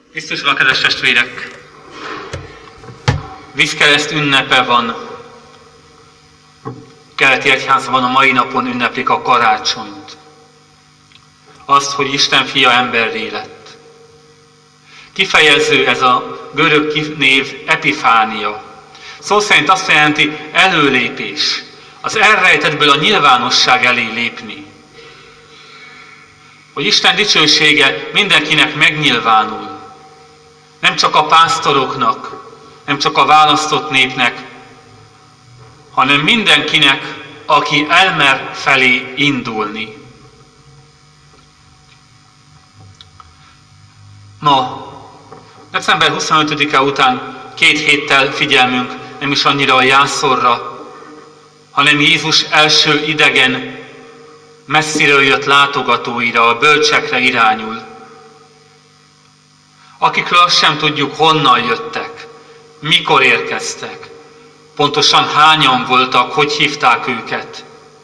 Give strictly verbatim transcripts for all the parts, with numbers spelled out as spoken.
Krisztusban, kedves testvérek! Vízkereszt ünnepe van. Keleti egyházban a mai napon ünneplik a karácsonyt. Azt, hogy Isten fia emberré lett. Kifejező ez a görög név Epifánia. Szó szerint azt jelenti előlépés. Az elrejtettből a nyilvánosság elé lépni. Hogy Isten dicsősége mindenkinek megnyilvánul. Nem csak a pásztoroknak, nem csak a választott népnek, hanem mindenkinek, aki elmer felé indulni. Ma, december huszonötödike után két héttel figyelmünk nem is annyira a jászorra, hanem Jézus első idegen, messziről jött látogatóira, a bölcsekre irányul. Akikről azt sem tudjuk, honnan jöttek, mikor érkeztek, pontosan hányan voltak, hogy hívták őket.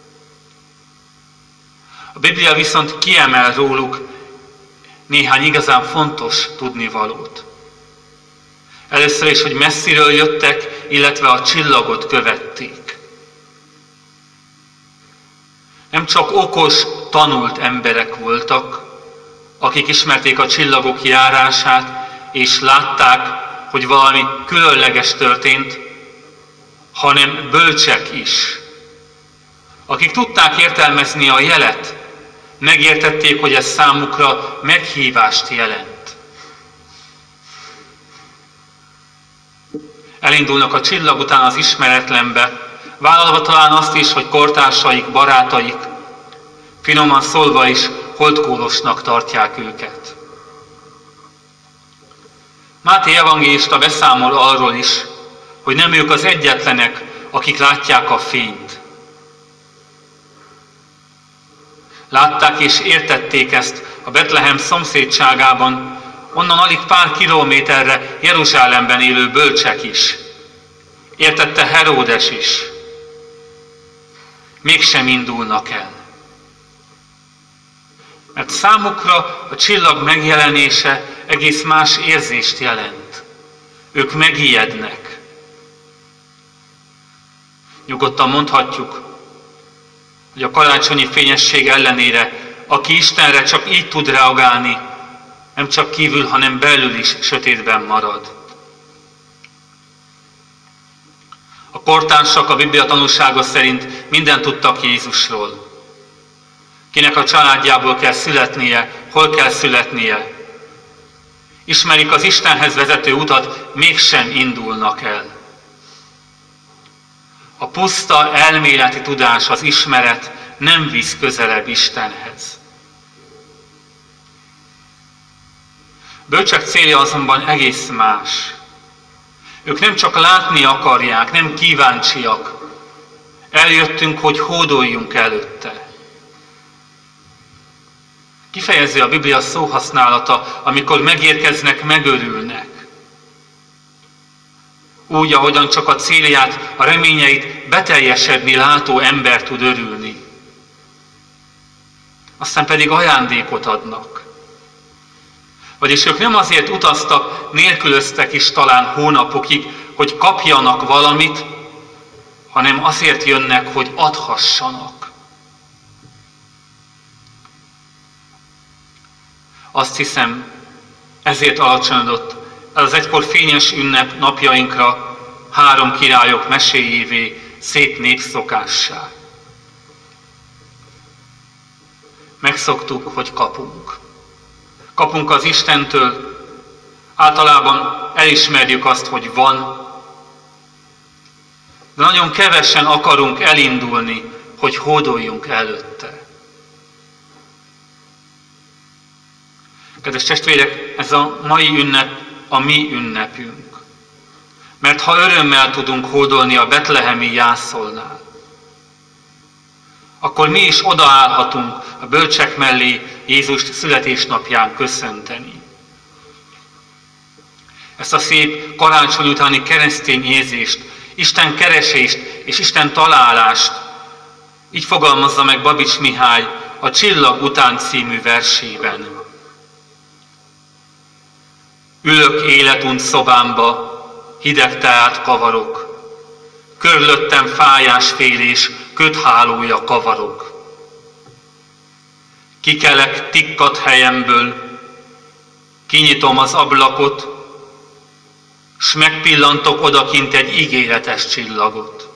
A Biblia viszont kiemel róluk néhány igazán fontos tudnivalót. Először is, hogy messziről jöttek, illetve a csillagot követték. Nem csak okos, tanult emberek voltak, akik ismerték a csillagok járását, és látták, hogy valami különleges történt, hanem bölcsek is, akik tudták értelmezni a jelet, megértették, hogy ez számukra meghívást jelent. Elindulnak a csillag után az ismeretlenbe, vállalva talán azt is, hogy kortársaik, barátaik, finoman szólva is holdkólosnak tartják őket. Máté evangélista beszámol arról is, hogy nem ők az egyetlenek, akik látják a fényt. Látták és értették ezt a Betlehem szomszédságában, onnan alig pár kilométerre Jeruzsálemben élő bölcsek is. Értette Heródes is. Mégsem indulnak el. Mert számukra a csillag megjelenése egész más érzést jelent. Ők megijednek. Nyugodtan mondhatjuk, hogy a karácsonyi fényesség ellenére, aki Istenre csak így tud reagálni, nem csak kívül, hanem belül is sötétben marad. A kortársak a Biblia tanúsága szerint mindent tudtak Jézusról. Kinek a családjából kell születnie, hol kell születnie. Ismerik az Istenhez vezető utat, mégsem indulnak el. A puszta elméleti tudás, az ismeret nem visz közelebb Istenhez. Bölcsek célja azonban egész más. Ők nem csak látni akarják, nem kíváncsiak. Eljöttünk, hogy hódoljunk előtte. Kifejező a Biblia szóhasználata, amikor megérkeznek, megörülnek. Úgy, ahogyan csak a célját, a reményeit beteljesedni látó ember tud örülni. Aztán pedig ajándékot adnak. Vagyis ők nem azért utaztak, nélkülöztek is talán hónapokig, hogy kapjanak valamit, hanem azért jönnek, hogy adhassanak. Azt hiszem, ezért alacsonyodott el az egykor fényes ünnep napjainkra három királyok meséjévé, szép népszokássá. Megszoktuk, hogy kapunk. Kapunk az Istentől, általában elismerjük azt, hogy van, de nagyon kevesen akarunk elindulni, hogy hódoljunk előtte. Kedves testvérek, ez a mai ünnep a mi ünnepünk. Mert ha örömmel tudunk hódolni a betlehemi jászolnál, akkor mi is odaállhatunk a bölcsek mellé Jézust születésnapján köszönteni. Ezt a szép karácsony utáni keresztény érzést, Isten keresést és Isten találást így fogalmazza meg Babics Mihály a Csillag után című versében. Ülök életunt szobámba, hideg teát kavarok, körülöttem fájás félés, köthálója kavarok. Kikelek tikkat helyemből, kinyitom az ablakot, s megpillantok odakint egy ígéretes csillagot.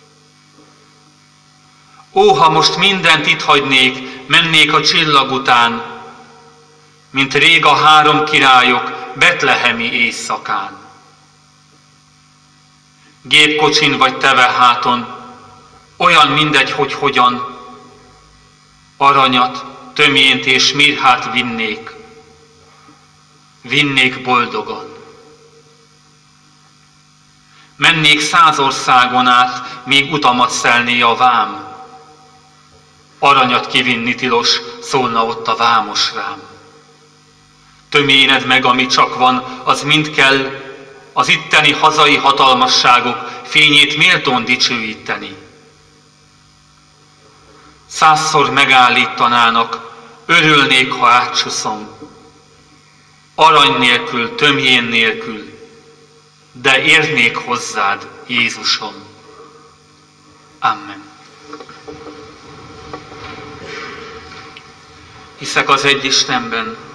Ó, ha most mindent itt hagynék, mennék a csillag után, mint rég a három királyok betlehemi éjszakán. Gépkocsin vagy teveháton, olyan mindegy, hogy hogyan, aranyat, tömjént és mirhát vinnék, vinnék boldogan. Mennék száz országon át, még utamat szelné a vám. Aranyat kivinni tilos, szólna ott a vámos rám. Tömjéned meg, ami csak van, az mind kell, az itteni hazai hatalmasságok fényét méltón dicsőíteni. Százszor megállítanának, örülnék, ha átcsuszom. Arany nélkül, tömjén nélkül, de érnék hozzád, Jézusom. Amen. Hiszek az egy Istenben,